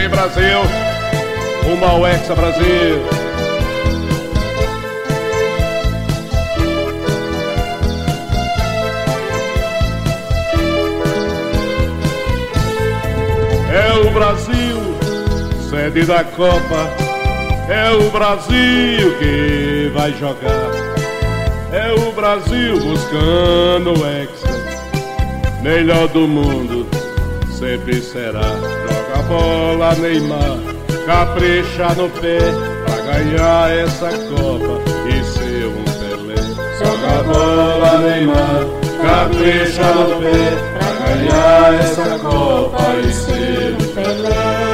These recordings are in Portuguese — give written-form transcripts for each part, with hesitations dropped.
aí, Brasil, rumo ao Hexa Brasil. É o Brasil, sede da Copa, é o Brasil que vai jogar. É o Brasil buscando o Hexa, melhor do mundo sempre será. Joga a bola, Neymar, capricha no pé pra ganhar essa Copa e ser um Pelé. Joga a bola, Neymar, capricha no pé pra ganhar essa Copa e ser um Pelé.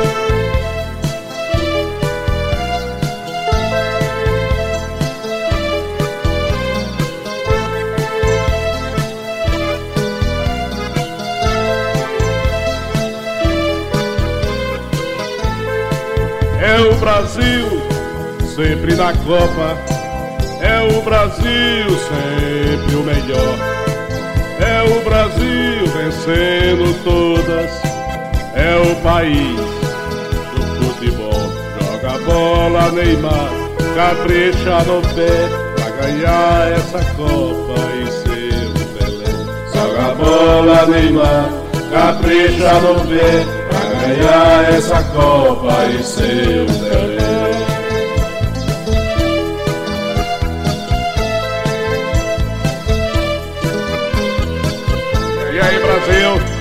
É o Brasil, sempre na Copa. É o Brasil, sempre o melhor. É o Brasil vencendo todas. É o país do futebol. Joga a bola, Neymar, capricha no pé pra ganhar essa Copa e ser um Pelé. Joga a bola, Neymar, capricha no pé pra ganhar essa Copa e ser um Pelé. E aí, Brasil?